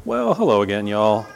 Well, hello again, y'all.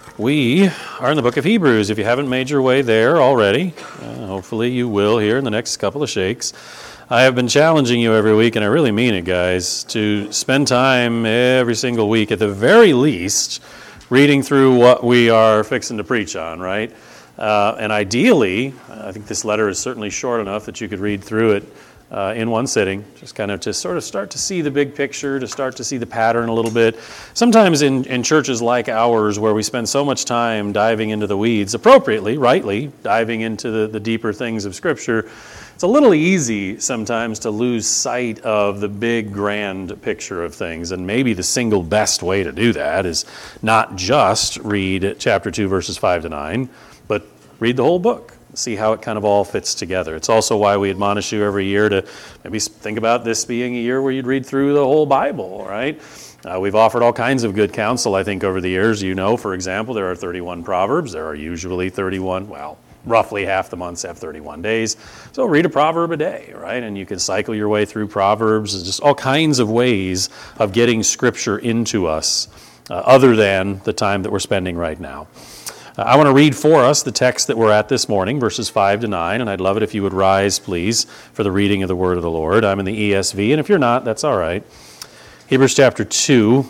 We are in the book of Hebrews. If you haven't made your way there already, hopefully you will here in the next couple of shakes. I have been challenging you every week, and I really mean it, guys, to spend time every single week, at the very least, reading through what we are fixing to preach on, right? And ideally, I think this letter is certainly short enough that you could read through it in one sitting, just kind of to sort of start to see the big picture, to start to see the pattern a little bit. Sometimes in churches like ours, where we spend so much time diving into the weeds, appropriately, rightly, diving into the deeper things of Scripture, it's a little easy sometimes to lose sight of the big, grand picture of things. And maybe the single best way to do that is not just read chapter 2, verses 5 to 9, but read the whole book. See how it kind of all fits together. It's also why we admonish you every year to maybe think about this being a year where you'd read through the whole Bible, right? We've offered all kinds of good counsel, I think, over the years. You know, for example, there are 31 Proverbs. There are usually 31, roughly half the months have 31 days. So read a proverb a day, right? And you can cycle your way through Proverbs. There's just all kinds of ways of getting Scripture into us other than the time that we're spending right now. I want to read for us the text that we're at this morning, verses 5 to 9, and I'd love it if you would rise, please, for the reading of the Word of the Lord. I'm in the ESV, and if you're not, that's all right. Hebrews chapter 2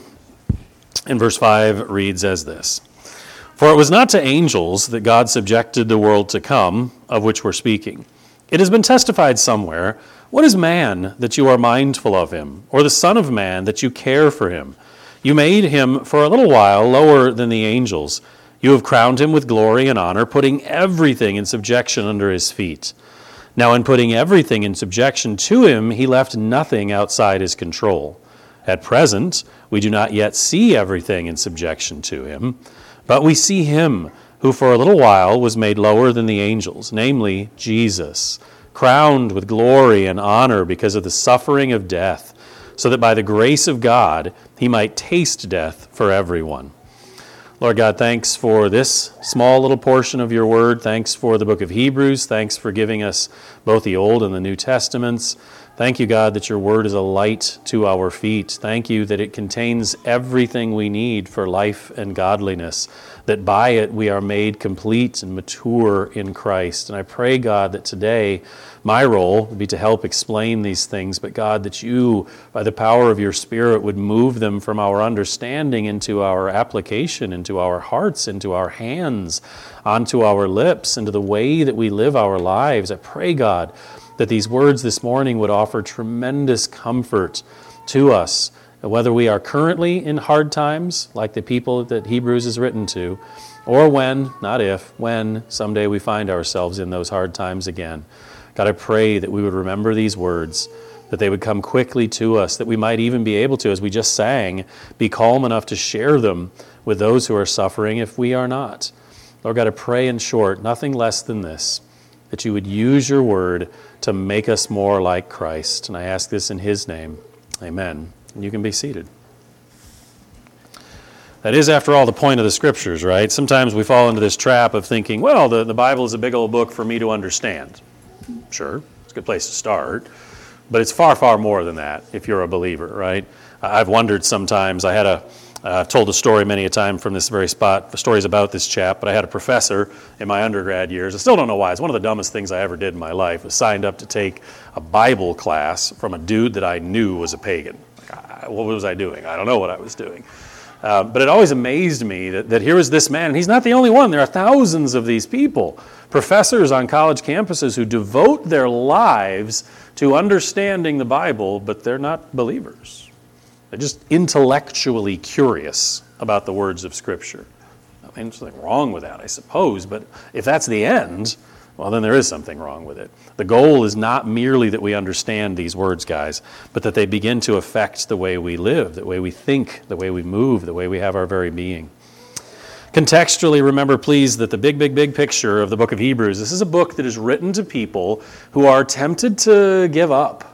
and verse 5 reads as this: For it was not to angels that God subjected the world to come, of which we're speaking. It has been testified somewhere, What is man that you are mindful of him, or the son of man that you care for him? You made him for a little while lower than the angels. You have crowned him with glory and honor, putting everything in subjection under his feet. Now in putting everything in subjection to him, he left nothing outside his control. At present, we do not yet see everything in subjection to him, but we see him who for a little while was made lower than the angels, namely Jesus, crowned with glory and honor because of the suffering of death, so that by the grace of God he might taste death for everyone. Lord God, thanks for this small little portion of your word. Thanks for the book of Hebrews. Thanks for giving us both the Old and the New Testaments. Thank you, God, that your word is a light to our feet. Thank you that it contains everything we need for life and godliness, that by it we are made complete and mature in Christ. And I pray, God, that today my role would be to help explain these things, but God, that you, by the power of your Spirit, would move them from our understanding into our application, into our hearts, into our hands, onto our lips, into the way that we live our lives. I pray, God, that these words this morning would offer tremendous comfort to us, whether we are currently in hard times, like the people that Hebrews is written to, or when, not if, when someday we find ourselves in those hard times again. God, I pray that we would remember these words, that they would come quickly to us, that we might even be able to, as we just sang, be calm enough to share them with those who are suffering if we are not. Lord God, I pray in short, nothing less than this, that you would use your word to make us more like Christ. And I ask this in his name. Amen. And you can be seated. That is, after all, the point of the Scriptures, right? Sometimes we fall into this trap of thinking, well, the Bible is a big old book for me to understand. Sure, it's a good place to start. But it's far, far more than that if you're a believer, right? I've wondered sometimes. I've told a story many a time from this very spot. The story's about this chap, but I had a professor in my undergrad years. I still don't know why. It's one of the dumbest things I ever did in my life. Was signed up to take a Bible class from a dude that I knew was a pagan. What was I doing? I don't know what I was doing. But it always amazed me that here was this man, and he's not the only one. There are thousands of these people, professors on college campuses who devote their lives to understanding the Bible, but they're not believers. They're just intellectually curious about the words of Scripture. I mean, there's nothing wrong with that, I suppose, but if that's the end, well, then there is something wrong with it. The goal is not merely that we understand these words, guys, but that they begin to affect the way we live, the way we think, the way we move, the way we have our very being. Contextually, remember, please, that the big picture of the book of Hebrews, this is a book that is written to people who are tempted to give up.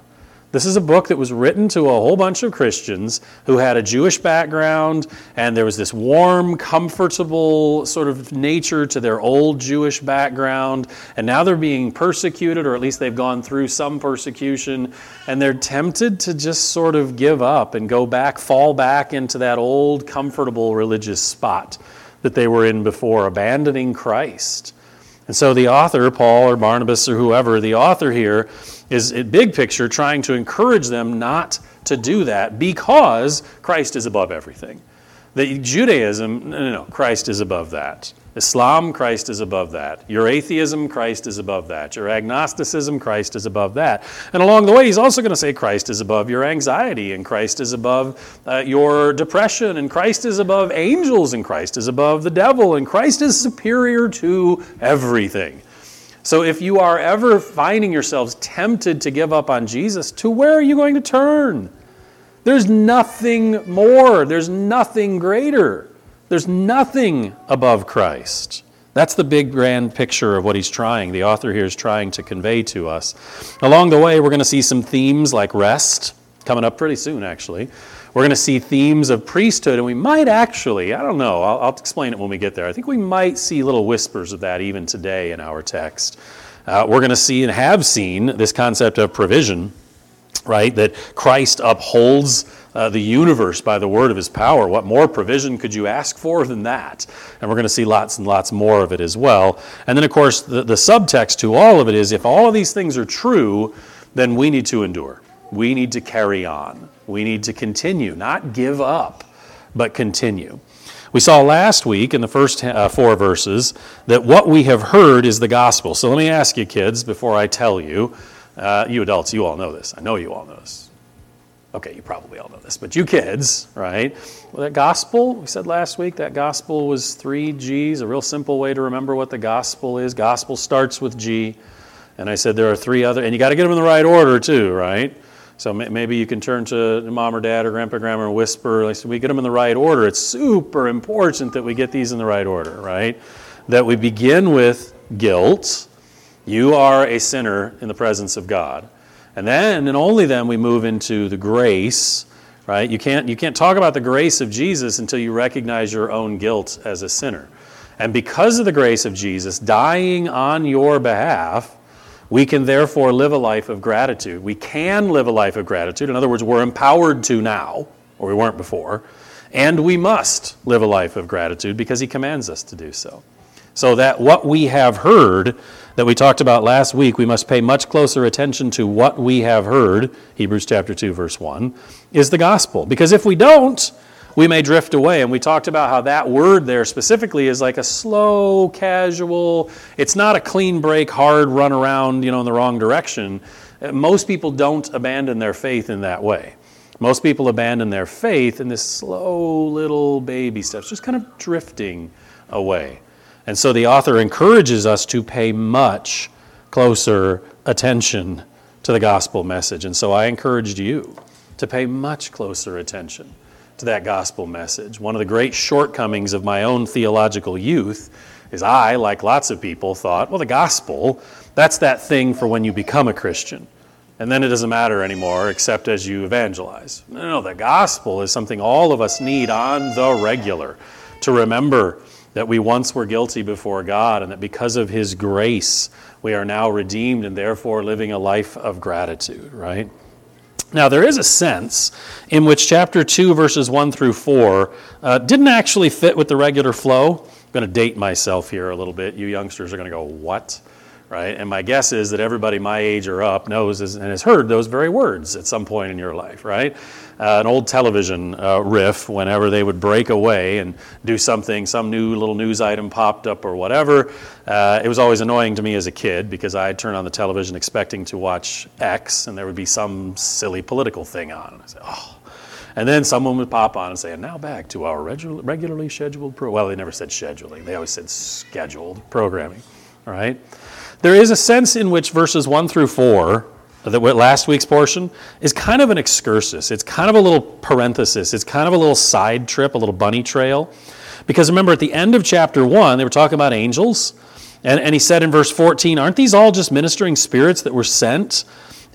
This is a book that was written to a whole bunch of Christians who had a Jewish background, and there was this warm, comfortable sort of nature to their old Jewish background, and now they're being persecuted, or at least they've gone through some persecution, and they're tempted to just sort of give up and go back, fall back into that old, comfortable religious spot that they were in before, abandoning Christ. And so the author, Paul or Barnabas or whoever, the author here is, in big picture, trying to encourage them not to do that because Christ is above everything. The Judaism, no, Christ is above that. Islam, Christ is above that. Your atheism, Christ is above that. Your agnosticism, Christ is above that. And along the way, he's also going to say Christ is above your anxiety, and Christ is above your depression, and Christ is above angels, and Christ is above the devil, and Christ is superior to everything. So if you are ever finding yourselves tempted to give up on Jesus, to where are you going to turn? There's nothing more. There's nothing greater. There's nothing above Christ. That's the big grand picture of what the author here is trying to convey to us. Along the way, we're going to see some themes like rest, coming up pretty soon actually. We're going to see themes of priesthood, and we might actually, I don't know, I'll explain it when we get there. I think we might see little whispers of that even today in our text. We're going to see and have seen this concept of provision, right? That Christ upholds the universe by the word of his power. What more provision could you ask for than that? And we're going to see lots and lots more of it as well. And then, of course, the subtext to all of it is, if all of these things are true, then we need to endure. We need to carry on. We need to continue, not give up, but continue. We saw last week in the first 4 verses that what we have heard is the gospel. So let me ask you, kids, before I tell you, you adults, you all know this. I know you all know this. Okay, you probably all know this, but you kids, right? Well, that gospel, we said last week, that gospel was 3 G's, a real simple way to remember what the gospel is. Gospel starts with G, and I said there are 3 other, and you got to get them in the right order too, right? So maybe you can turn to mom or dad or grandpa, grandma, and whisper, like, so we get them in the right order. It's super important that we get these in the right order, right? That we begin with guilt. You are a sinner in the presence of God. And then, and only then, we move into the grace, right? You can't talk about the grace of Jesus until you recognize your own guilt as a sinner. And because of the grace of Jesus dying on your behalf, we can therefore live a life of gratitude. We can live a life of gratitude. In other words, we're empowered to now, or we weren't before. And we must live a life of gratitude because he commands us to do so. So that what we have heard that we talked about last week, we must pay much closer attention to what we have heard, Hebrews chapter 2, verse 1, is the gospel. Because if we don't, we may drift away. And we talked about how that word there specifically is like a slow, casual, it's not a clean break, hard run around, in the wrong direction. Most people don't abandon their faith in that way. Most people abandon their faith in this slow little baby steps, just kind of drifting away. And so the author encourages us to pay much closer attention to the gospel message. And so I encouraged you to pay much closer attention to that gospel message. One of the great shortcomings of my own theological youth is I, like lots of people, thought, well, the gospel, that's that thing for when you become a Christian. And then it doesn't matter anymore except as you evangelize. No, the gospel is something all of us need on the regular to remember that we once were guilty before God, and that because of his grace, we are now redeemed and therefore living a life of gratitude, right? Now, there is a sense in which chapter 2, verses 1 through 4 didn't actually fit with the regular flow. I'm going to date myself here a little bit. You youngsters are going to go, what? Right? And my guess is that everybody my age or up knows and has heard those very words at some point in your life, right? An old television riff, whenever they would break away and do something, some new little news item popped up or whatever, it was always annoying to me as a kid because I'd turn on the television expecting to watch X and there would be some silly political thing on. And I said, oh. And then someone would pop on and say, and now back to our regularly scheduled well, they never said scheduling. They always said scheduled programming, all right? There is a sense in which verses 1 through 4, that last week's portion, is kind of an excursus. It's kind of a little parenthesis. It's kind of a little side trip, a little bunny trail. Because remember, at the end of chapter 1, they were talking about angels. And he said in verse 14, aren't these all just ministering spirits that were sent?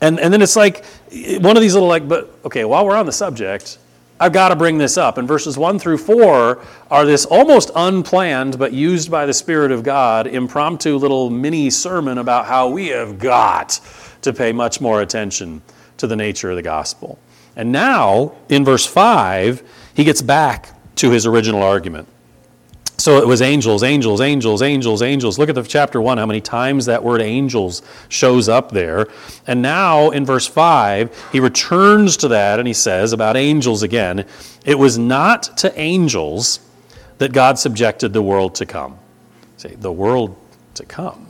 And then it's like one of these little but okay, while we're on the subject, I've got to bring this up. And verses 1 through 4 are this almost unplanned, but used by the Spirit of God, impromptu little mini sermon about how we have got to pay much more attention to the nature of the gospel. And now, in verse 5, he gets back to his original argument. So it was angels, angels, angels, angels, angels. Look at the chapter 1, how many times that word angels shows up there. And now in verse 5, he returns to that and he says about angels again, it was not to angels that God subjected the world to come. Say, the world to come.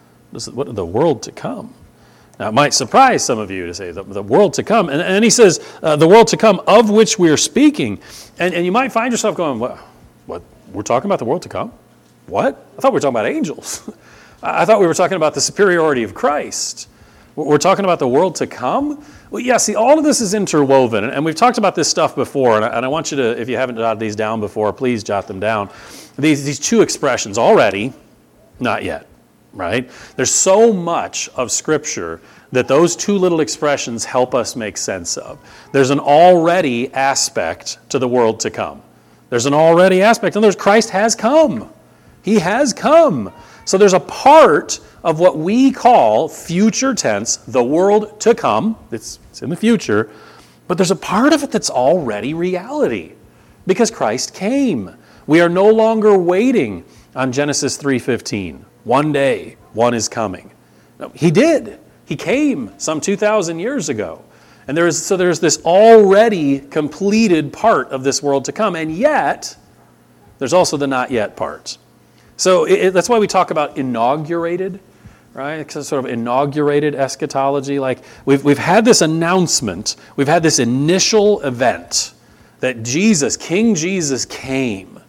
What the world to come? Now, it might surprise some of you to say the world to come. And he says, the world to come of which we are speaking. And you might find yourself going, what? We're talking about the world to come? What? I thought we were talking about angels. I thought we were talking about the superiority of Christ. We're talking about the world to come? Well, yeah, see, all of this is interwoven. And we've talked about this stuff before. And I want you to, if you haven't jotted these down before, please jot them down. These two expressions, already, not yet, right? There's so much of Scripture that those two little expressions help us make sense of. There's an already aspect to the world to come. There's an already aspect, and there's Christ has come. He has come. So there's a part of what we call future tense, the world to come. It's in the future. But there's a part of it that's already reality because Christ came. We are no longer waiting on Genesis 3:15. One day, one is coming. No, he did. He came some 2,000 years ago. And there's this already completed part of this world to come, and yet there's also the not yet part. So that's why we talk about inaugurated, right? It's sort of inaugurated eschatology. Like we've had this announcement, we've had this initial event that King Jesus came,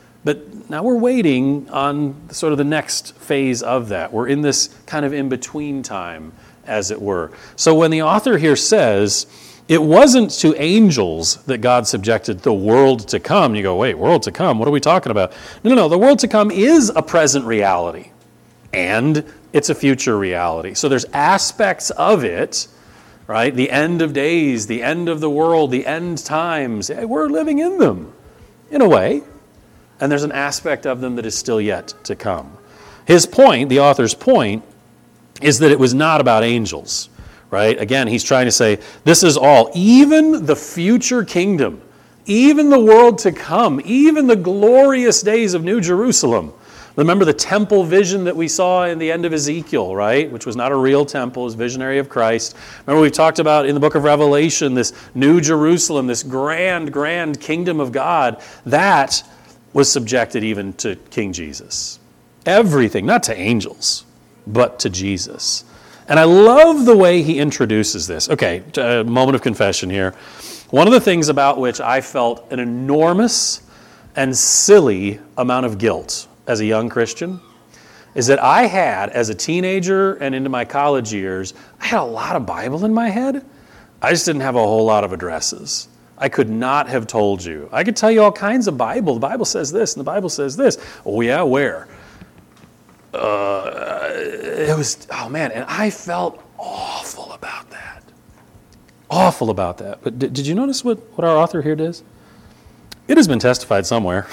but now we're waiting on sort of the next phase of that. We're in this kind of in-between time, as it were. So when the author here says, it wasn't to angels that God subjected the world to come, you go, wait, world to come? What are we talking about? No, the world to come is a present reality, and it's a future reality. So there's aspects of it, right? The end of days, the end of the world, the end times. We're living in them, in a way. And there's an aspect of them that is still yet to come. His point, the author's point, is that it was not about angels, right? Again, he's trying to say, this is all, even the future kingdom, even the world to come, even the glorious days of New Jerusalem. Remember the temple vision that we saw in the end of Ezekiel, right? Which was not a real temple, it was visionary of Christ. Remember we've talked about in the book of Revelation, this New Jerusalem, this grand, grand kingdom of God, that was subjected even to King Jesus. Everything, not to angels, but to Jesus. And I love the way he introduces this. Okay, a moment of confession here. One of the things about which I felt an enormous and silly amount of guilt as a young Christian is that I had, as a teenager and into my college years, I had a lot of Bible in my head. I just didn't have a whole lot of addresses. I could not have told you. I could tell you all kinds of Bible. The Bible says this and the Bible says this. Oh yeah, where? It was, oh man, and I felt awful about that. Awful about that. But did you notice what our author here does? It has been testified somewhere.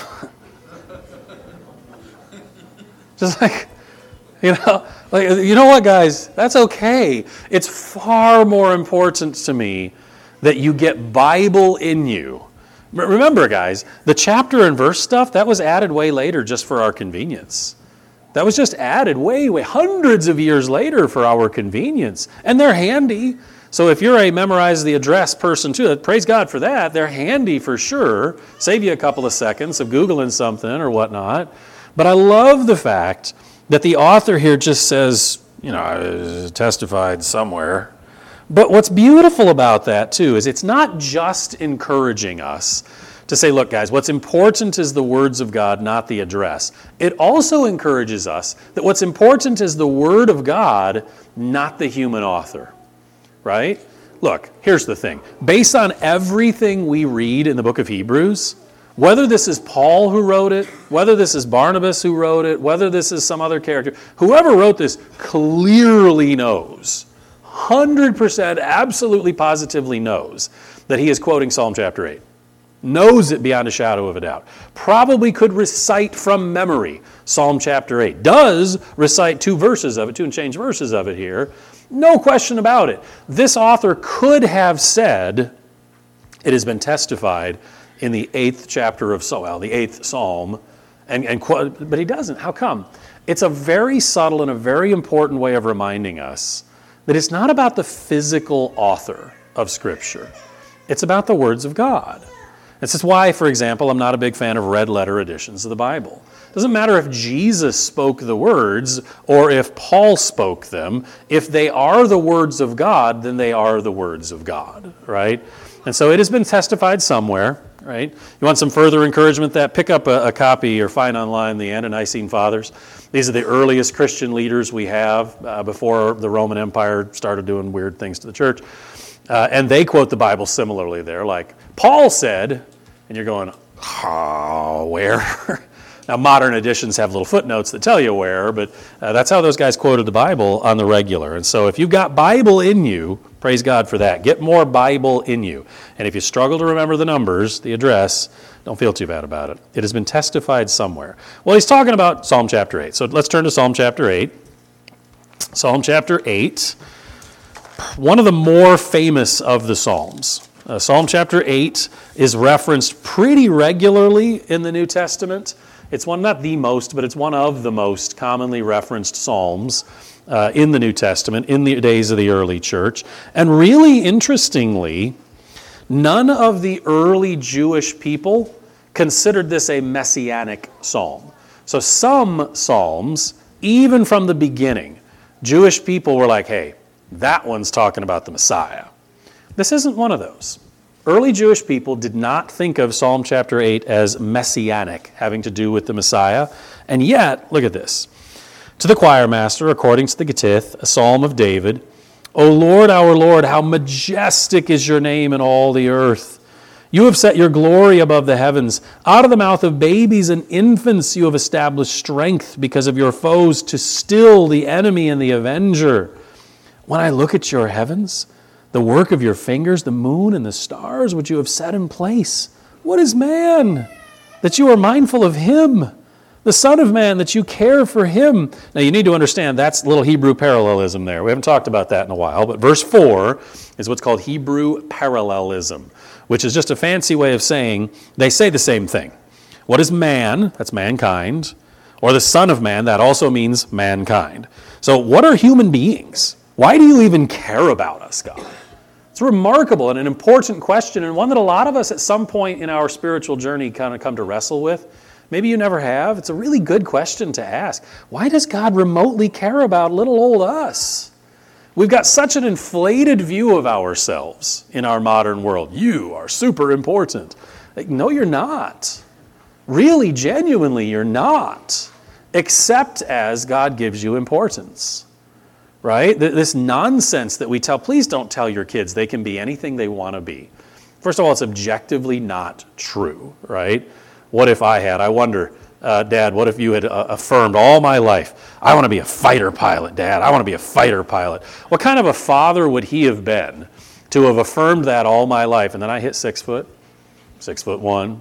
Just like, you know what, guys? That's okay. It's far more important to me that you get Bible in you. Remember, guys, the chapter and verse stuff, that was added way later just for our convenience. That was just added way, hundreds of years later for our convenience. And they're handy. So if you're a memorize the address person too, praise God for that. They're handy for sure. Save you a couple of seconds of Googling something or whatnot. But I love the fact that the author here just says, testified somewhere. But what's beautiful about that too is it's not just encouraging us to say, look, guys, what's important is the words of God, not the address. It also encourages us that what's important is the word of God, not the human author, right? Look, here's the thing. Based on everything we read in the book of Hebrews, whether this is Paul who wrote it, whether this is Barnabas who wrote it, whether this is some other character, whoever wrote this clearly knows 100% absolutely positively knows that he is quoting Psalm chapter 8. Knows it beyond a shadow of a doubt. Probably could recite from memory Psalm chapter 8. Does recite two and change verses of it here. No question about it. This author could have said, it has been testified in the 8th chapter of the 8th Psalm, but he doesn't. How come? It's a very subtle and a very important way of reminding us that it's not about the physical author of Scripture. It's about the words of God. This is why, for example, I'm not a big fan of red letter editions of the Bible. It doesn't matter if Jesus spoke the words or if Paul spoke them. If they are the words of God, then they are the words of God, right? And so it has been testified somewhere, right? You want some further encouragement? Pick up a copy or find online the Ante-Nicene Fathers. These are the earliest Christian leaders we have before the Roman Empire started doing weird things to the church. And they quote the Bible similarly there, like Paul said, and you're going, oh, where? Now, modern editions have little footnotes that tell you where, but that's how those guys quoted the Bible on the regular. And so if you've got Bible in you, praise God for that. Get more Bible in you. And if you struggle to remember the numbers, the address, don't feel too bad about it. It has been testified somewhere. Well, he's talking about Psalm chapter 8. So let's turn to Psalm chapter 8. Psalm chapter 8, one of the more famous of the Psalms. Psalm chapter 8 is referenced pretty regularly in the New Testament. It's one, not the most, but it's one of the most commonly referenced Psalms in the New Testament in the days of the early church. And really interestingly, none of the early Jewish people considered this a messianic psalm. So some psalms, even from the beginning, Jewish people were like, hey, that one's talking about the Messiah. This isn't one of those. Early Jewish people did not think of Psalm chapter 8 as messianic, having to do with the Messiah. And yet, look at this. To the choir master, according to the Gittith, a psalm of David, O Lord, our Lord, how majestic is your name in all the earth. You have set your glory above the heavens. Out of the mouth of babies and infants you have established strength because of your foes to still the enemy and the avenger. When I look at your heavens, the work of your fingers, the moon and the stars which you have set in place. What is man that you are mindful of him? The Son of Man that you care for him. Now you need to understand that's a little Hebrew parallelism there. We haven't talked about that in a while, but verse 4 is what's called Hebrew parallelism, which is just a fancy way of saying they say the same thing. What is man? That's mankind. Or the Son of Man, that also means mankind. So what are human beings? Why do you even care about us, God? It's remarkable and an important question, and one that a lot of us at some point in our spiritual journey kind of come to wrestle with. Maybe you never have. It's a really good question to ask. Why does God remotely care about little old us? We've got such an inflated view of ourselves in our modern world. You are super important. No, you're not. Really, genuinely, you're not. Except as God gives you importance. Right? This nonsense that we tell, please don't tell your kids they can be anything they want to be. First of all, it's objectively not true, right? What if I wonder, Dad, what if you had affirmed all my life, I want to be a fighter pilot, Dad, I want to be a fighter pilot. What kind of a father would he have been to have affirmed that all my life? And then I hit 6 foot, 6'1",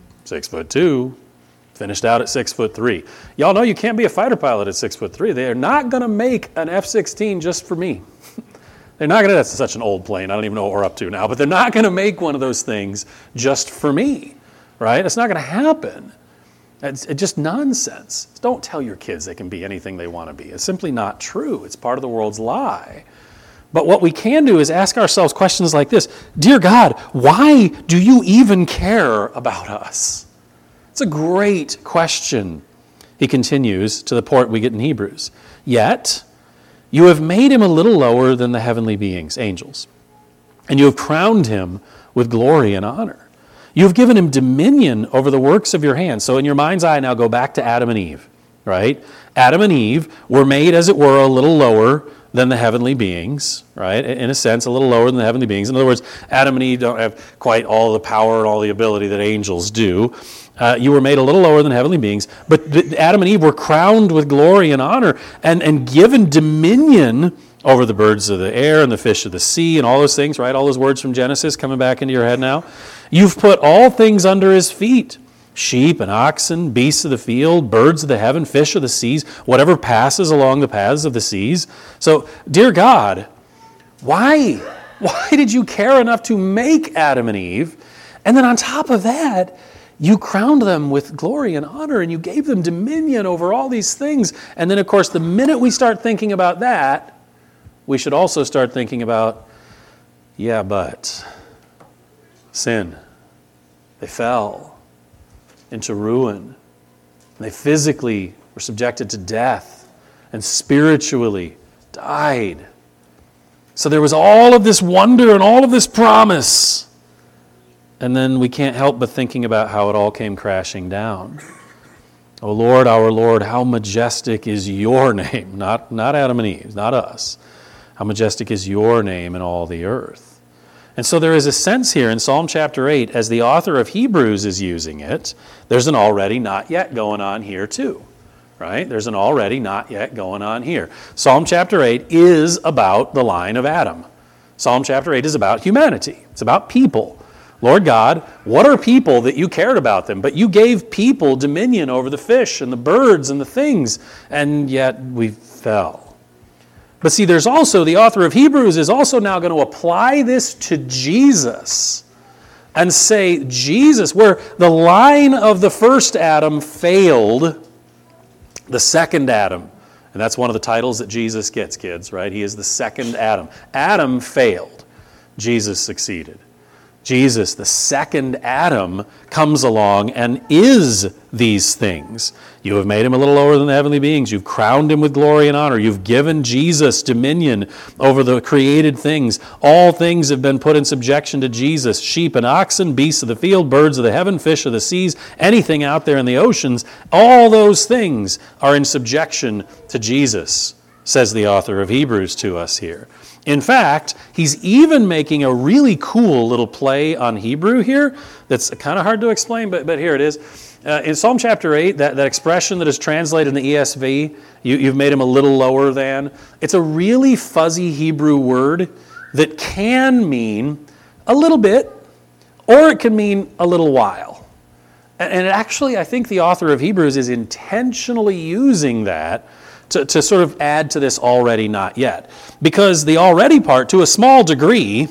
6'2", finished out at 6'3". Y'all know you can't be a fighter pilot at 6'3". They are not going to make an F-16 just for me. They're not going to, that's such an old plane, I don't even know what we're up to now, but they're not going to make one of those things just for me, right? It's not going to happen. It's just nonsense. Don't tell your kids they can be anything they want to be. It's simply not true. It's part of the world's lie. But what we can do is ask ourselves questions like this. Dear God, why do you even care about us? It's a great question. He continues to the point we get in Hebrews. Yet, you have made him a little lower than the heavenly beings, angels, and you have crowned him with glory and honor. You have given him dominion over the works of your hands. So in your mind's eye now go back to Adam and Eve, right? Adam and Eve were made, as it were, a little lower than the heavenly beings, right? In a sense, a little lower than the heavenly beings. In other words, Adam and Eve don't have quite all the power and all the ability that angels do. You were made a little lower than heavenly beings, but Adam and Eve were crowned with glory and honor and given dominion over the birds of the air and the fish of the sea and all those things, right? All those words from Genesis coming back into your head now. You've put all things under his feet. Sheep and oxen, beasts of the field, birds of the heaven, fish of the seas, whatever passes along the paths of the seas. So, dear God, why? Why did you care enough to make Adam and Eve? And then on top of that, you crowned them with glory and honor, and you gave them dominion over all these things. And then, of course, the minute we start thinking about that, we should also start thinking about, yeah, but sin. They fell into ruin. They physically were subjected to death and spiritually died. So there was all of this wonder and all of this promise. And then we can't help but thinking about how it all came crashing down. Oh Lord, our Lord, how majestic is your name. Not Adam and Eve, not us. How majestic is your name in all the earth. And so there is a sense here in Psalm chapter 8, as the author of Hebrews is using it, there's an already not yet going on here too, right? There's an already not yet going on here. Psalm chapter 8 is about the line of Adam. Psalm chapter 8 is about humanity. It's about people. Lord God, what are people that you cared about them? But you gave people dominion over the fish and the birds and the things, and yet we fell. But see, there's also, the author of Hebrews is also now going to apply this to Jesus and say, Jesus, where the line of the first Adam failed, the second Adam, and that's one of the titles that Jesus gets, kids, right? He is the second Adam. Adam failed. Jesus succeeded. Jesus, the second Adam, comes along and is these things. You have made him a little lower than the heavenly beings. You've crowned him with glory and honor. You've given Jesus dominion over the created things. All things have been put in subjection to Jesus. Sheep and oxen, beasts of the field, birds of the heaven, fish of the seas, anything out there in the oceans. All those things are in subjection to Jesus, says the author of Hebrews to us here. In fact, he's even making a really cool little play on Hebrew here that's kind of hard to explain, but here it is. In Psalm chapter 8, that expression that is translated in the ESV, you've made him a little lower than, it's a really fuzzy Hebrew word that can mean a little bit, or it can mean a little while. And actually, I think the author of Hebrews is intentionally using that to sort of add to this already not yet. Because the already part, to a small degree,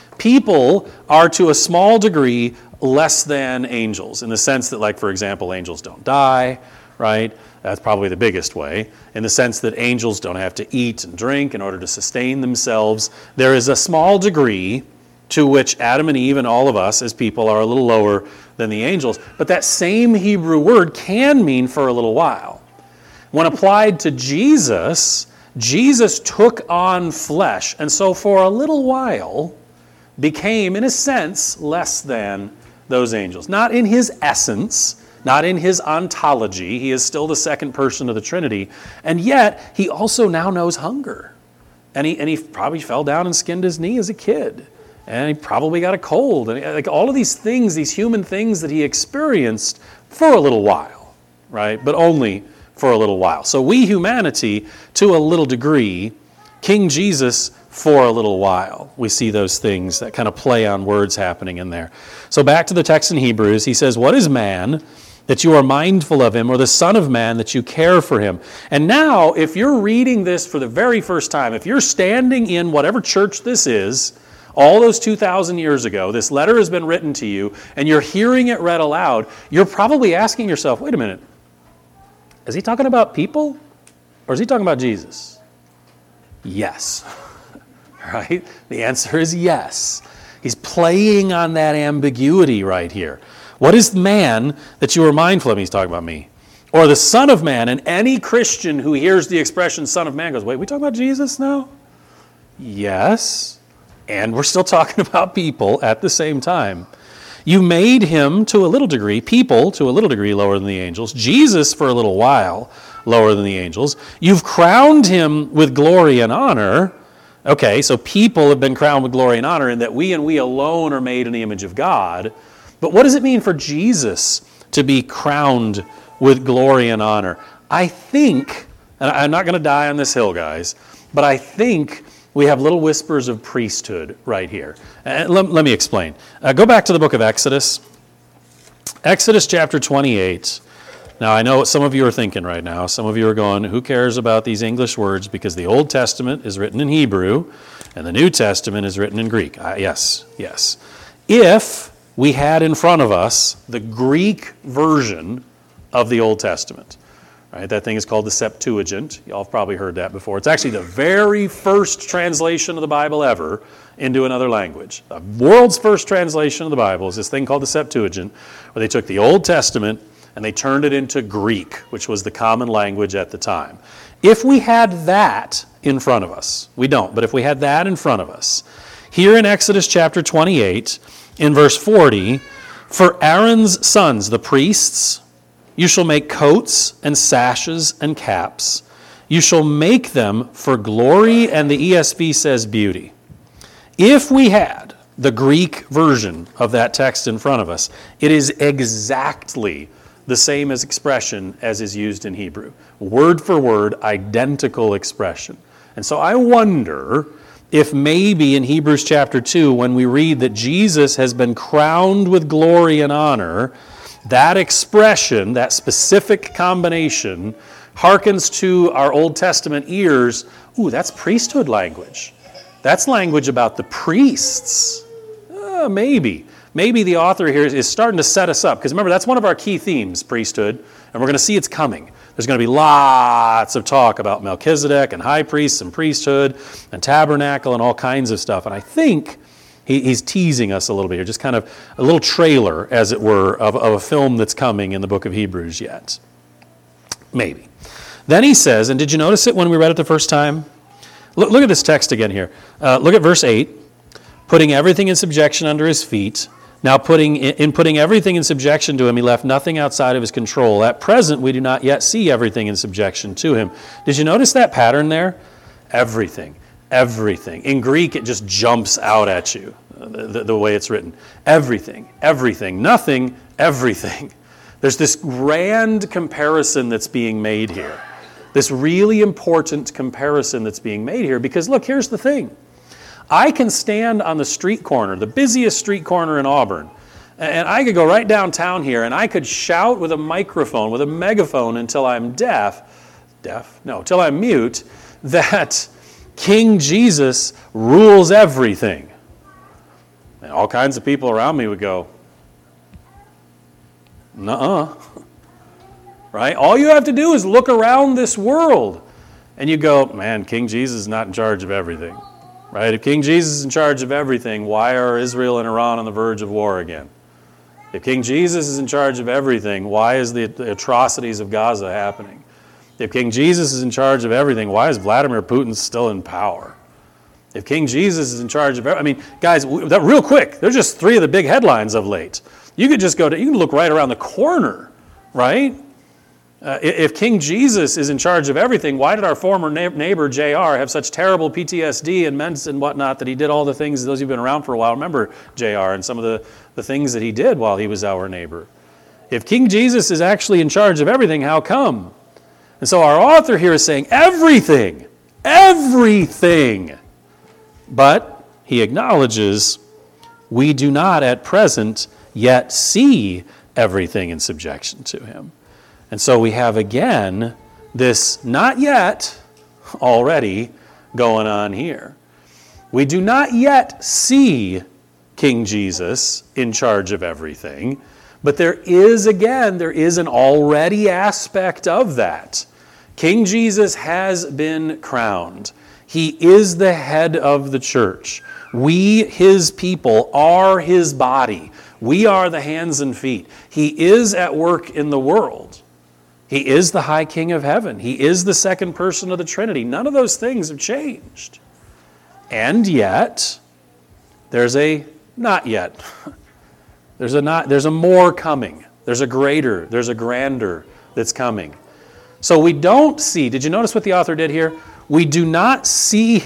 people are to a small degree less than angels, in the sense that, like, for example, angels don't die, right? That's probably the biggest way. In the sense that angels don't have to eat and drink in order to sustain themselves. There is a small degree to which Adam and Eve and all of us as people are a little lower than the angels. But that same Hebrew word can mean for a little while. When applied to Jesus, Jesus took on flesh, and so for a little while became, in a sense, less than those angels. Not in his essence, not in his ontology. He is still the second person of the Trinity, and yet he also now knows hunger. And he probably fell down and skinned his knee as a kid, and he probably got a cold. And like all of these things, these human things that he experienced for a little while, right? But only for a little while. So we humanity, to a little degree, King Jesus for a little while. We see those things, that kind of play on words happening in there. So back to the text in Hebrews, he says, what is man that you are mindful of him, or the son of man that you care for him? And now, if you're reading this for the very first time, if you're standing in whatever church this is, all those 2,000 years ago, this letter has been written to you, and you're hearing it read aloud, you're probably asking yourself, wait a minute, is he talking about people, or is he talking about Jesus? Yes. Right? The answer is yes. He's playing on that ambiguity right here. What is man that you are mindful of? He's talking about me. Or the Son of Man. And any Christian who hears the expression Son of Man goes, wait, we talking about Jesus now? Yes. And we're still talking about people at the same time. You made him, to a little degree, people to a little degree lower than the angels. Jesus, for a little while, lower than the angels. You've crowned him with glory and honor. Okay, so people have been crowned with glory and honor in that we and we alone are made in the image of God. But what does it mean for Jesus to be crowned with glory and honor? I think, and I'm not going to die on this hill, guys, but I think we have little whispers of priesthood right here. Let me explain. Go back to the book of Exodus. Exodus chapter 28. Now, I know what some of you are thinking right now. Some of you are going, who cares about these English words? Because the Old Testament is written in Hebrew, and the New Testament is written in Greek. Yes. If we had in front of us the Greek version of the Old Testament, right? That thing is called the Septuagint. Y'all have probably heard that before. It's actually the very first translation of the Bible ever into another language. The world's first translation of the Bible is this thing called the Septuagint, where they took the Old Testament and they turned it into Greek, which was the common language at the time. If we had that in front of us, we don't, but if we had that in front of us, here in Exodus chapter 28, in verse 40, for Aaron's sons, the priests, you shall make coats and sashes and caps. You shall make them for glory, and the ESV says beauty. If we had the Greek version of that text in front of us, it is exactly the same as expression as is used in Hebrew. Word for word, identical expression. And so I wonder if maybe in Hebrews chapter 2, when we read that Jesus has been crowned with glory and honor, that expression, that specific combination, harkens to our Old Testament ears. Ooh, that's priesthood language. That's language about the priests. Maybe. Maybe the author here is starting to set us up. Because remember, that's one of our key themes, priesthood. And we're going to see it's coming. There's going to be lots of talk about Melchizedek and high priests and priesthood and tabernacle and all kinds of stuff. And I think he's teasing us a little bit here, just kind of a little trailer, as it were, of a film that's coming in the book of Hebrews yet. Maybe. Then he says, and did you notice it when we read it the first time? Look at this text again here. Look at verse 8. Putting everything in subjection under his feet. Now, putting everything in subjection to him, he left nothing outside of his control. At present, we do not yet see everything in subjection to him. Did you notice that pattern there? Everything. In Greek, it just jumps out at you, the way it's written. Everything, nothing, everything. There's this grand comparison that's being made here. This really important comparison that's being made here. Because look, here's the thing. I can stand on the street corner, the busiest street corner in Auburn, and I could go right downtown here and I could shout with a microphone, with a megaphone until I'm till I'm mute, that King Jesus rules everything. And all kinds of people around me would go, nuh-uh. Right? All you have to do is look around this world and you go, man, King Jesus is not in charge of everything. Right? If King Jesus is in charge of everything, why are Israel and Iran on the verge of war again? If King Jesus is in charge of everything, why is the atrocities of Gaza happening? If King Jesus is in charge of everything, why is Vladimir Putin still in power? If King Jesus is in charge of everything, guys, real quick, there's just three of the big headlines of late. You could just you can look right around the corner, right? If King Jesus is in charge of everything, why did our former neighbor, JR, have such terrible PTSD and meds and whatnot that he did all the things, those who've been around for a while remember JR and some of the things that he did while he was our neighbor. If King Jesus is actually in charge of everything, how come? And so our author here is saying everything. But he acknowledges we do not at present yet see everything in subjection to him. And so we have again this not yet already going on here. We do not yet see King Jesus in charge of everything, but there is an already aspect of that. King Jesus has been crowned. He is the head of the church. We, his people, are his body. We are the hands and feet. He is at work in the world. He is the high king of heaven. He is the second person of the Trinity. None of those things have changed. And yet, there's a not yet. There's a more coming. There's a greater, there's a grander that's coming. So we don't see, did you notice what the author did here? We do not see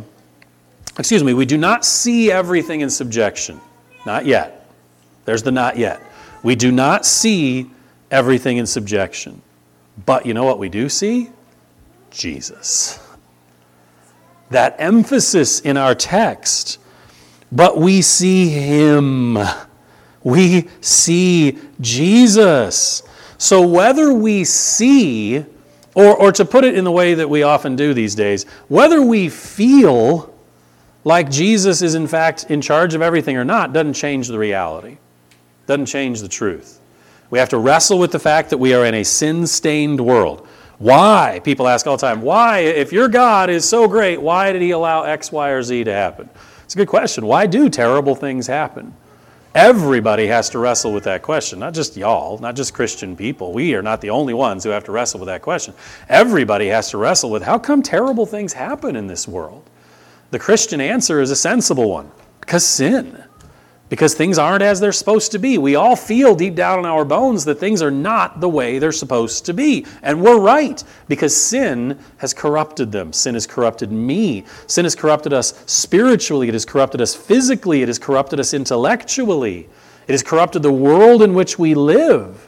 everything in subjection. Not yet. There's the not yet. We do not see everything in subjection. But you know what we do see? Jesus. that emphasis in our text. But we see him. We see Jesus. So whether we see, or to put it in the way that we often do these days, whether we feel like Jesus is in fact in charge of everything or not, doesn't change the reality. Doesn't change the truth. We have to wrestle with the fact that we are in a sin-stained world. Why? People ask all the time, why, if your God is so great, why did he allow X, Y, or Z to happen? It's a good question. Why do terrible things happen? Everybody has to wrestle with that question, not just y'all, not just Christian people. We are not the only ones who have to wrestle with that question. Everybody has to wrestle with how come terrible things happen in this world? The Christian answer is a sensible one. Because sin. Because things aren't as they're supposed to be. We all feel deep down in our bones that things are not the way they're supposed to be. And we're right, because sin has corrupted them. Sin has corrupted me. Sin has corrupted us spiritually. It has corrupted us physically. It has corrupted us intellectually. It has corrupted the world in which we live.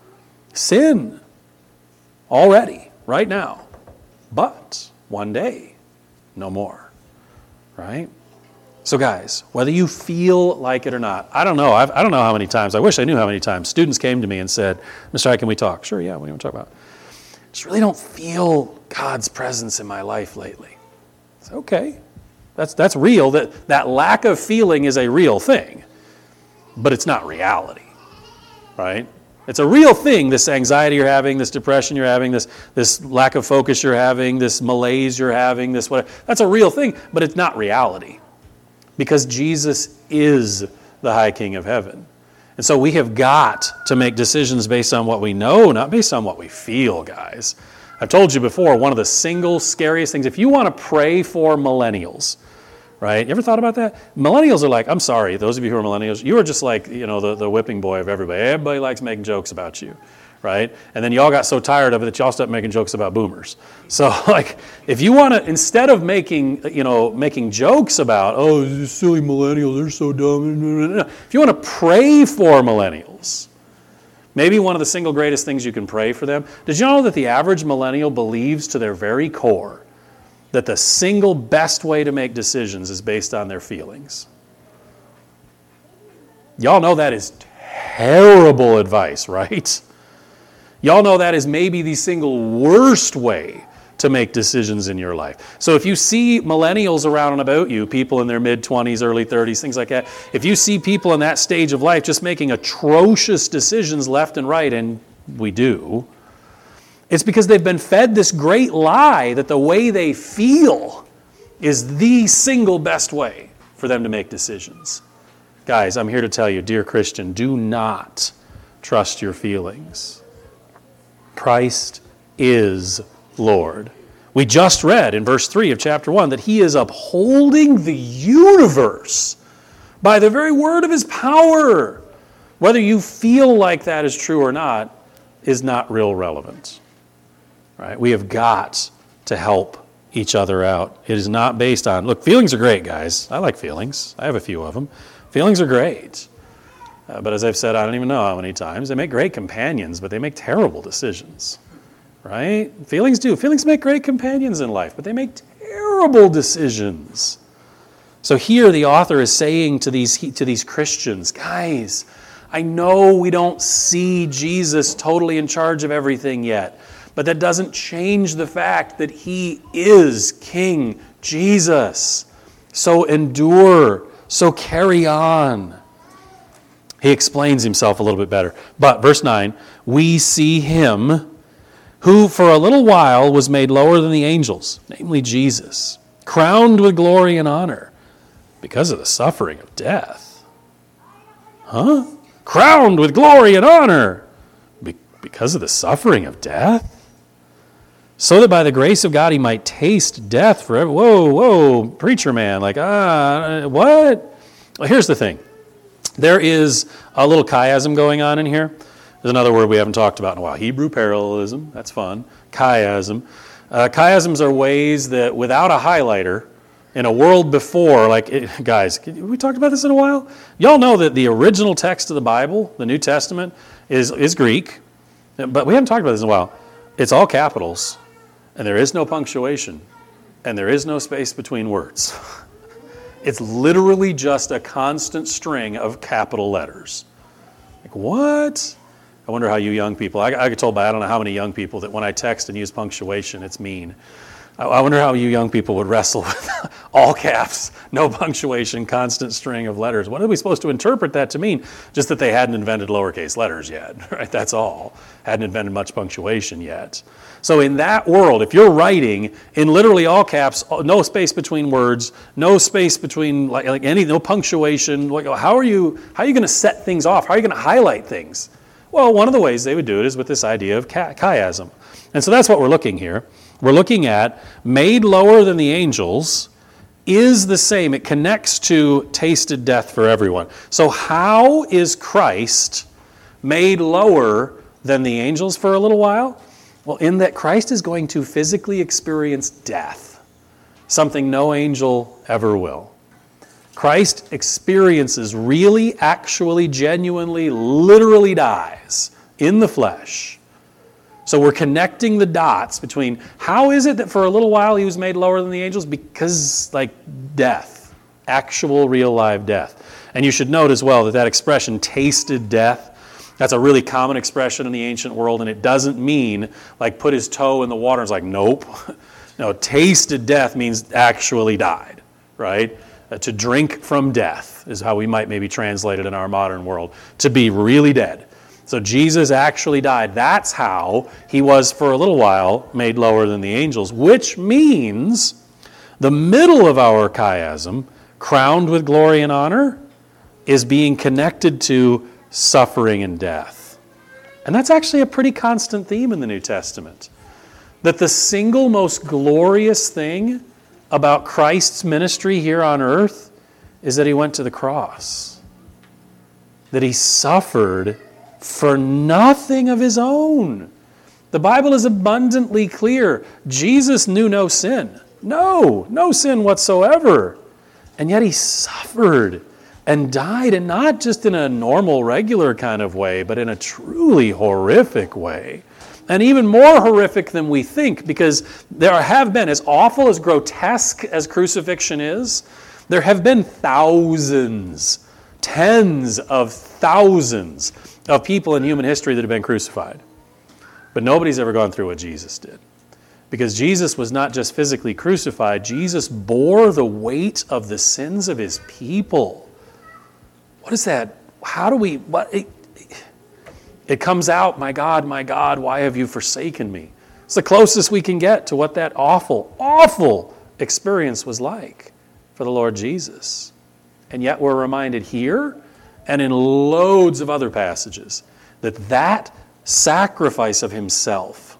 Sin. Already, right now. But one day, no more. Right? So guys, whether you feel like it or not, I don't know. I don't know how many times. I wish I knew how many times students came to me and said, Mr. High, can we talk? Sure, yeah, what do you want to talk about? I just really don't feel God's presence in my life lately. It's okay. That's real. That lack of feeling is a real thing. But it's not reality. Right? It's a real thing, this anxiety you're having, this depression you're having, this lack of focus you're having, this malaise you're having, this whatever. That's a real thing, but it's not reality. Because Jesus is the High King of Heaven. And so we have got to make decisions based on what we know, not based on what we feel, guys. I've told you before, one of the single scariest things, if you want to pray for millennials, right? You ever thought about that? Millennials are like, I'm sorry, those of you who are millennials, you are just like, the whipping boy of everybody. Everybody likes making jokes about you, right? And then y'all got so tired of it that y'all stopped making jokes about boomers. So if you want to, instead of making jokes about, oh, these silly millennials, they're so dumb. If you want to pray for millennials, maybe one of the single greatest things you can pray for them. Did you know that the average millennial believes to their very core that the single best way to make decisions is based on their feelings? Y'all know that is terrible advice, right? Y'all know that is maybe the single worst way to make decisions in your life. So if you see millennials around and about you, people in their mid-20s, early 30s, things like that, if you see people in that stage of life just making atrocious decisions left and right, and we do, it's because they've been fed this great lie that the way they feel is the single best way for them to make decisions. Guys, I'm here to tell you, dear Christian, do not trust your feelings. Christ is Lord. We just read in verse 3 of chapter 1 that he is upholding the universe by the very word of his power. Whether you feel like that is true or not is not real relevant. Right? We have got to help each other out. It is not based on, look, feelings are great, guys. I like feelings. I have a few of them. Feelings are great. But as I've said, I don't even know how many times, they make great companions, but they make terrible decisions. Right? Feelings do. Feelings make great companions in life, but they make terrible decisions. So here the author is saying to these Christians, guys, I know we don't see Jesus totally in charge of everything yet, but that doesn't change the fact that he is King Jesus. So endure. So carry on. He explains himself a little bit better. But verse 9, we see him who for a little while was made lower than the angels, namely Jesus, crowned with glory and honor because of the suffering of death. Huh? Crowned with glory and honor because of the suffering of death? So that by the grace of God he might taste death forever. Whoa, preacher man, what? Well, here's the thing. There is a little chiasm going on in here. There's another word we haven't talked about in a while. Hebrew parallelism. That's fun. Chiasm. Chiasms are ways that without a highlighter, in a world before, guys, we talked about this in a while? Y'all know that the original text of the Bible, the New Testament, is Greek. But we haven't talked about this in a while. It's all capitals, and there is no punctuation. and there is no space between words. It's literally just a constant string of capital letters. Like, what? I wonder how you young people, I get told by I don't know how many young people that when I text and use punctuation, it's mean. I wonder how you young people would wrestle with all caps, no punctuation, constant string of letters. What are we supposed to interpret that to mean? Just that they hadn't invented lowercase letters yet, right? That's all. Hadn't invented much punctuation yet. So in that world, if you're writing in literally all caps, no space between words, no space between like any, no punctuation, like how are you going to set things off? How are you going to highlight things? Well, one of the ways they would do it is with this idea of chiasm. And so that's what we're looking here. We're looking at made lower than the angels is the same. It connects to tasted death for everyone. So how is Christ made lower than the angels for a little while? Well, in that Christ is going to physically experience death, something no angel ever will. Christ experiences, really, actually, genuinely, literally dies in the flesh. So we're connecting the dots between how is it that for a little while he was made lower than the angels? Because, like, death, actual, real, live death. And you should note as well that expression, tasted death, that's a really common expression in the ancient world, and it doesn't mean, like, put his toe in the water and it's like, nope. No, tasted death means actually died, right? To drink from death is how we might maybe translate it in our modern world, to be really dead. So Jesus actually died. That's how he was for a little while made lower than the angels, which means the middle of our chiasm, crowned with glory and honor, is being connected to suffering and death. And that's actually a pretty constant theme in the New Testament. That the single most glorious thing about Christ's ministry here on earth is that he went to the cross. That he suffered for nothing of his own. The Bible is abundantly clear. Jesus knew no sin. No sin whatsoever. And yet he suffered and died, and not just in a normal, regular kind of way, but in a truly horrific way. And even more horrific than we think, because there have been, as awful, as grotesque as crucifixion is, there have been thousands, tens of thousands of people in human history that have been crucified. But nobody's ever gone through what Jesus did. Because Jesus was not just physically crucified, Jesus bore the weight of the sins of his people. What is that? How do we... It comes out, my God, why have you forsaken me? It's the closest we can get to what that awful, awful experience was like for the Lord Jesus. And yet we're reminded here and in loads of other passages that sacrifice of himself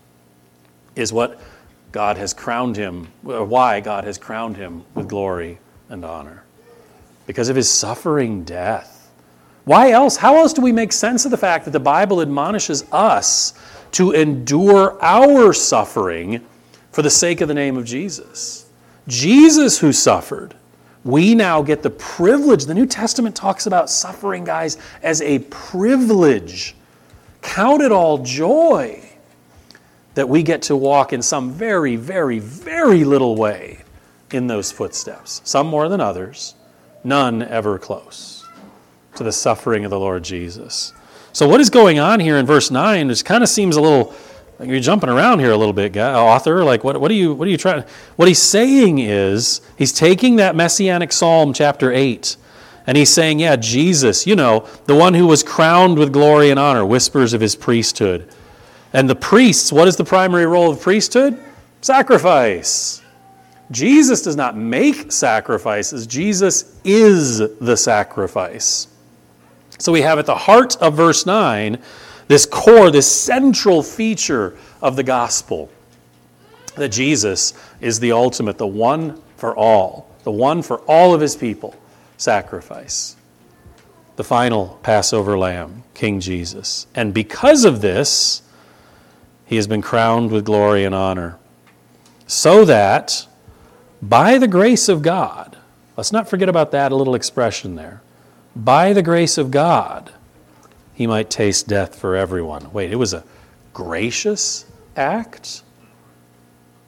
is what God has crowned him, or why God has crowned him with glory and honor. Because of his suffering death. Why else? How else do we make sense of the fact that the Bible admonishes us to endure our suffering for the sake of the name of Jesus? Jesus who suffered. We now get the privilege. The New Testament talks about suffering, guys, as a privilege. Count it all joy that we get to walk in some very, very, very little way in those footsteps. Some more than others, none ever close to the suffering of the Lord Jesus. So what is going on here in verse 9? It kind of seems a little... You're jumping around here a little bit, author. Like, what are you trying? What he's saying is, he's taking that Messianic Psalm, chapter 8, and he's saying, yeah, Jesus, the one who was crowned with glory and honor, whispers of his priesthood. And the priests, what is the primary role of priesthood? Sacrifice. Jesus does not make sacrifices. Jesus is the sacrifice. So we have at the heart of verse 9, this core, this central feature of the gospel, that Jesus is the ultimate, the one for all of his people, sacrifice. The final Passover lamb, King Jesus. And because of this, he has been crowned with glory and honor. So that, by the grace of God, let's not forget about that little expression there, by the grace of God, he might taste death for everyone. Wait, it was a gracious act?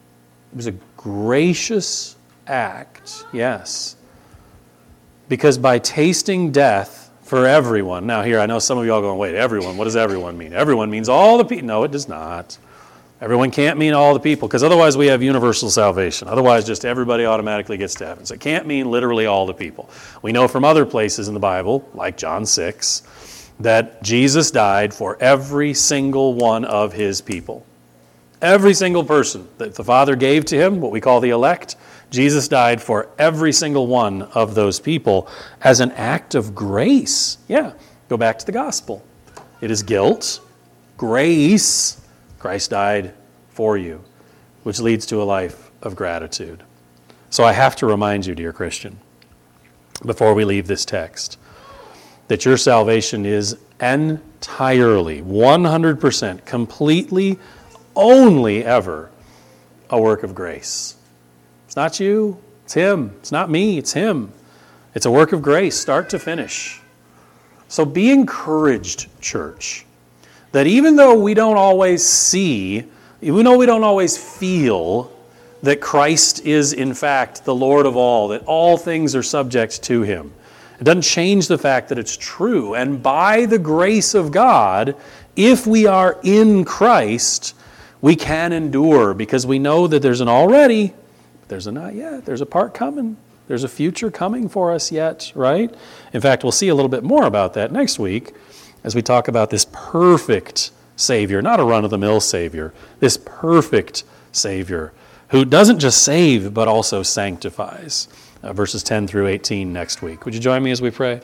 It was a gracious act, yes. Because by tasting death for everyone, now here I know some of you all going, wait, everyone, what does everyone mean? Everyone means all the people. No, it does not. Everyone can't mean all the people, because otherwise we have universal salvation. Otherwise just everybody automatically gets to heaven. So it can't mean literally all the people. We know from other places in the Bible, like John 6, that Jesus died for every single one of his people. Every single person that the Father gave to him, what we call the elect, Jesus died for every single one of those people as an act of grace. Yeah, go back to the gospel. It is guilt, grace. Christ died for you, which leads to a life of gratitude. So I have to remind you, dear Christian, before we leave this text, that your salvation is entirely, 100%, completely, only ever a work of grace. It's not you, it's him. It's not me, it's him. It's a work of grace, start to finish. So be encouraged, church, that even though we don't always see, even though we don't always feel that Christ is in fact the Lord of all, that all things are subject to him, it doesn't change the fact that it's true. And by the grace of God, if we are in Christ, we can endure, because we know that there's an already, there's a not yet, there's a part coming. There's a future coming for us yet, right? In fact, we'll see a little bit more about that next week as we talk about this perfect Savior, not a run-of-the-mill Savior, this perfect Savior who doesn't just save but also sanctifies. Verses 10 through 18 next week. Would you join me as we pray?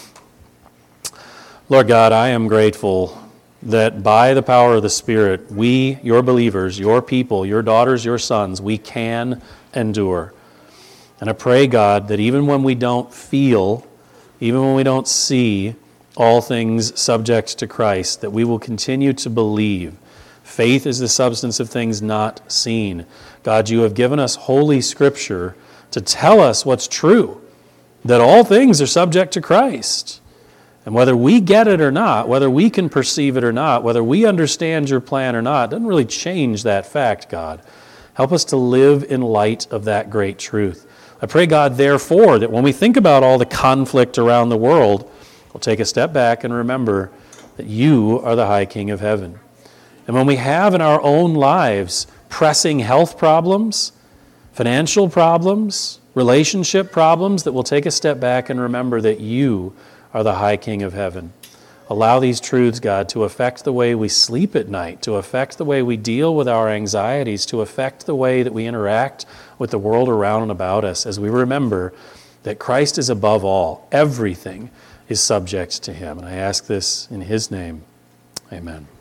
Lord God, I am grateful that by the power of the Spirit, we, your believers, your people, your daughters, your sons, we can endure. And I pray, God, that even when we don't feel, even when we don't see all things subject to Christ, that we will continue to believe. Faith is the substance of things not seen. God, you have given us Holy Scripture to tell us what's true, that all things are subject to Christ. And whether we get it or not, whether we can perceive it or not, whether we understand your plan or not, doesn't really change that fact, God. Help us to live in light of that great truth. I pray, God, therefore, that when we think about all the conflict around the world, we'll take a step back and remember that you are the high King of heaven. And when we have in our own lives pressing health problems, financial problems, relationship problems, that we'll take a step back and remember that you are the high King of heaven. Allow these truths, God, to affect the way we sleep at night, to affect the way we deal with our anxieties, to affect the way that we interact with the world around and about us, as we remember that Christ is above all. Everything is subject to him. And I ask this in his name. Amen.